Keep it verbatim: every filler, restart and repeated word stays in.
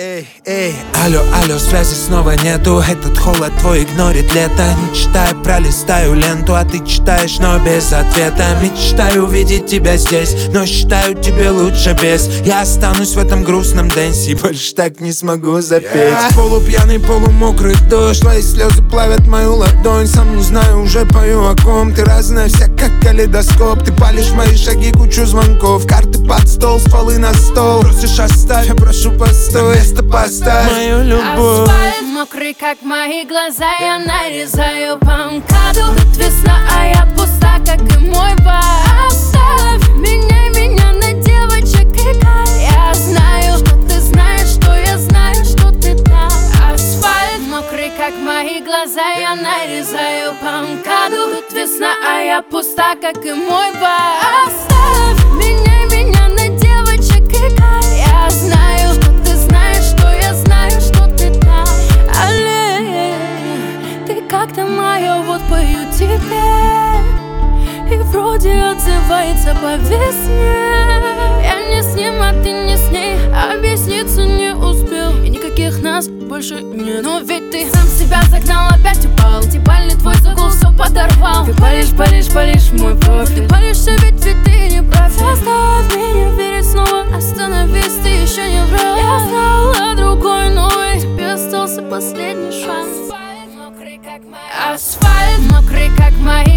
Эй, эй, алло, алло, связи снова нету. Этот холод твой игнорит лето. Не читаю, пролистаю ленту, а ты читаешь, но без ответа. Мечтаю увидеть тебя здесь, но считаю, тебе лучше без. Я останусь в этом грустном дэнсе, больше так не смогу запеть. yeah. Полупьяный, полумокрый дождь, твои слезы плавят мою ладонь. Сам не знаю, уже пою о ком. Ты разная вся, как калейдоскоп. Ты палишь мои шаги, кучу звонков. Карты под стол, стволы на стол. Просишь оставь, я прошу постой. Место поставь мою любовь. Асфальт мокрый, как мои глаза. Я нарезаю по МКАДу. Тут весна, а я пуста, как и мой бар. Оставь меня, меня на девочек и кайф. Я знаю, что ты знаешь, что я знаю, что ты там. Асфальт мокрый, как мои глаза. Я нарезаю по МКАДу. Тут весна, а я пуста, как и мой бар. Оставь меня, меня на девочек и кайф. Я знаю, что ты знаешь, что я знаю, что ты там. Алле, ты как-то моя, вот пою тебе. И вроде отзывается по весне. Я не с ним, а ты не с ней. Объясниться не успел, и никаких нас больше нет. Но ведь ты сам себя загнал, опять упал. Дебальный твой загул все подорвал. Ты палишь, палишь, палишь мой профиль. Ты палишься, ведь, ведь ты не прав. Заставь меня верить снова. Остановись, ты еще не врал. Я знала другой, но и тебе остался последний шанс. Асфальт мокрый, как мои